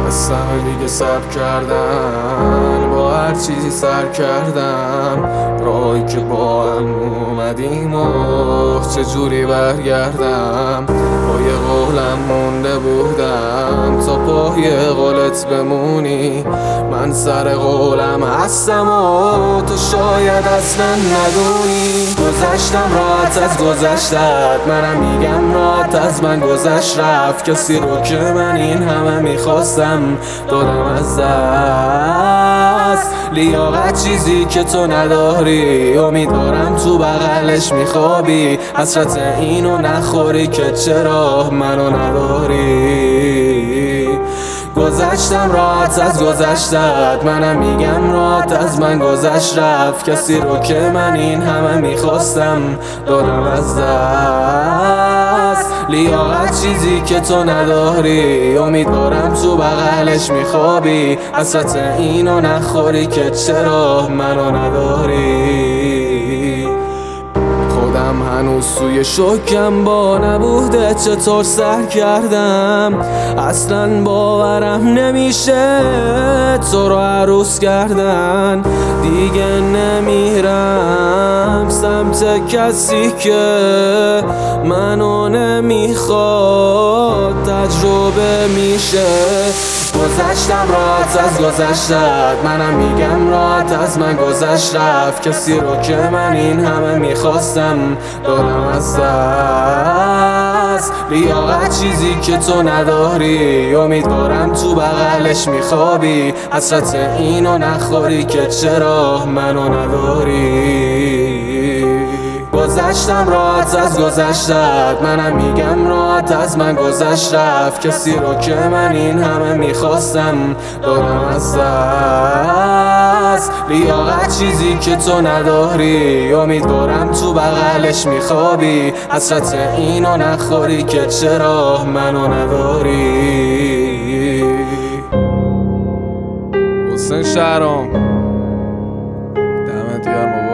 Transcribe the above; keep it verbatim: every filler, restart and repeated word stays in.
بستم دیگه صبر کردن، با هر چیزی سر کردم. راهی که با هم اومدیم و چجوری برگردم. پای قولم مونده بودم تا پای قولت بمونی. من سر قولم هستم و تو شاید اصلا ندونی. گذشتم راحت از گذشتت، منم میگم راحت از من گذشت رفت. کسی رو که من این همه میخواستم دادم از دست. لیاقت چیزی که تو نداری، امیدوارم تو بغلش میخوابی. حسرت اینو نخوری که چرا منو نداری. گذشتم راحت از گذشتت، منم میگم راحت از من گذشت رفت. کسی رو که من این همه میخواستم دادم از دست. لیاقت چیزی که تو نداری، امیدوارم تو بغلش میخوابی. حسرت اینو نخوری که چرا منو نداری. خودم هنوز توی شوکم، با نبوده چطور سر کردم. اصلا باورم نمیشه تو رو عروس کردن. دیگه نمیرم سمت کسی که منو نمیخواد، تجربه میشه. گذشتم راحت از گذشتت، منم میگم راحت از من گذشت رفت. کسی رو که من این همه میخواستم دادم از دست. لیاقت چیزی که تو نداری، امیدوارم تو بغلش میخوابی. حسرت اینو نخوری که چرا منو نداری. گذشتم راحت از گذشتت، منم میگم راحت از من گذشت رفت. کسی رو که من این همه میخواستم دادم از دست. لیاقت چیزی که تو نداری، امیدوارم تو بغلش میخوابی. حسرت اینو نخوری که چرا منو نداری. حسین شهرام، دمت گرم.